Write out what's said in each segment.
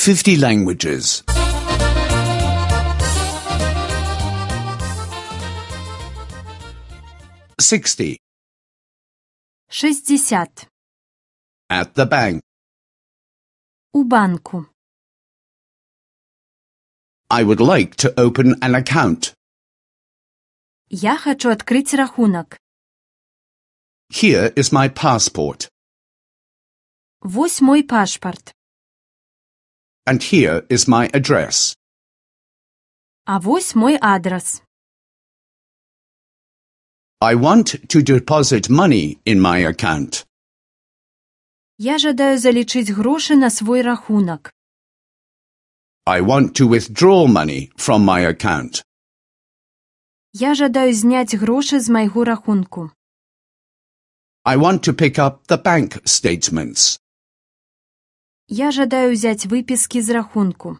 50 languages. 60. 60. At the bank. У банку. I would like to open an account. Я хочу открыть рахунок. Here is my passport. Вось мой пашпарт. And here is my address. А вось мой адрес. I want to deposit money in my account. Я жадаю залічыць грошы на свой рахунак. I want to withdraw money from my account. Я жадаю зняць грошы з майго рахунку. I want to pick up the bank statements. Я жадаю ўзяць выпіскі з рахунку.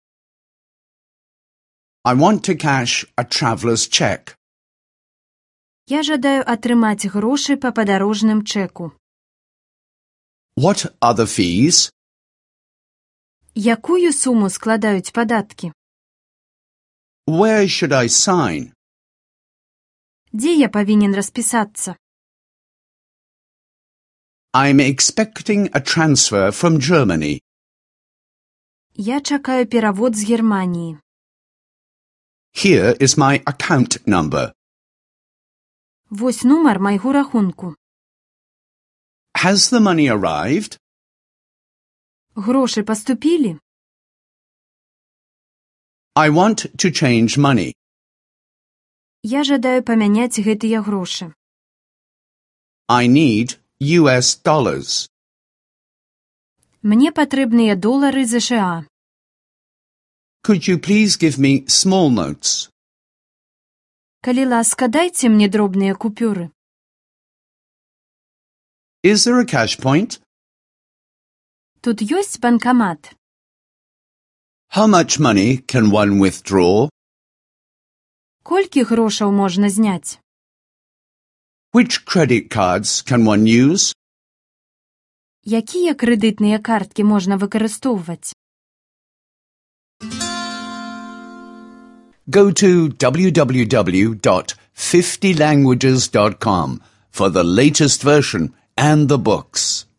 I want to cash a traveller's check. Я жадаю атрымаць грошы па падарожным чэку. What are the fees? Якую суму складаюць падаткі? Where should I sign? Дзе я павінен распісацца? I'm expecting a transfer from Germany. Я чакаю перавод з Германіі. Here is my account number. Вось нумар майго рахунку. Has the money arrived? Грошы паступілі? I want to change money. Я жадаю памяняць гэтыя грошы. I need US dollars. Мне патрэбныя долары ЗША. Could you please give me small notes? Калі ласка, дайце мне дробныя купюры. Is there a cash point? Тут ёсць банкамат. How much money can one withdraw? Колькі грошаў можна зняць? Which credit cards can one use? Якія крэдытныя карткі можна выкарыстоўваць? Go to www.50languages.com for the latest version and the books.